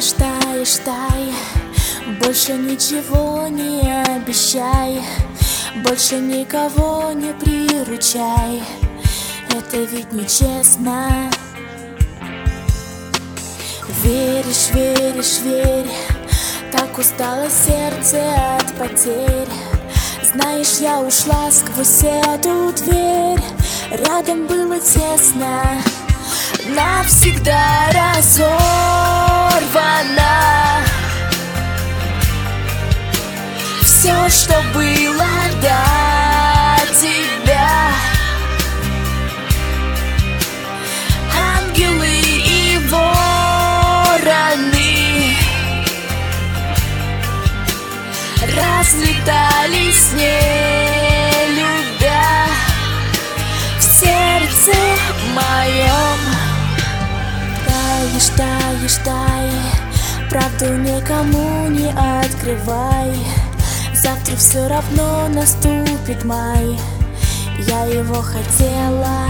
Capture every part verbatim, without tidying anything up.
Таешь, таешь, тай, больше ничего не обещай, больше никого не приручай, это ведь нечестно. Веришь, веришь, верь, так устало сердце от потерь. Знаешь, я ушла сквозь эту дверь, рядом было тесно, навсегда разорвана. Все, что было до тебя, ангелы и вороны разлетались, не любя, в сердце моем. Таешь, таешь, тай, правду никому не открывай, завтра все равно наступит май, я его хотела.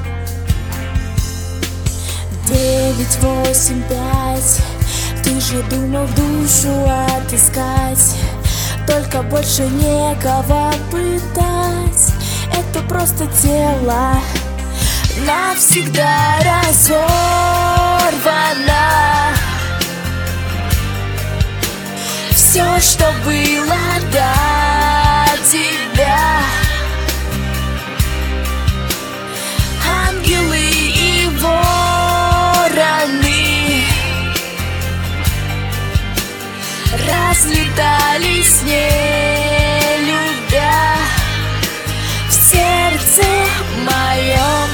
Девять, восемь, пять, ты же думал душу отыскать, только больше некого пытать, это просто тело навсегда разорвано. Все, что было до тебя, ангелы и вороны разлетались, не любя, в сердце моем.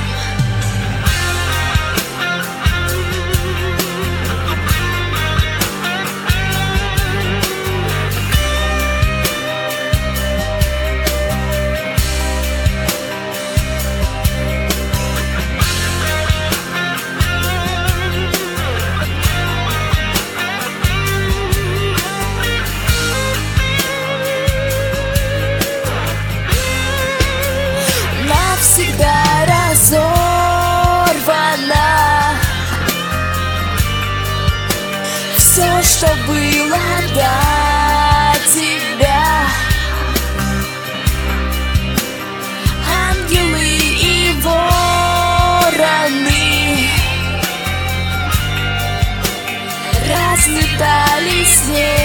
Всегда разорвана. Все, что было до тебя, ангелы и вороны разлетались, не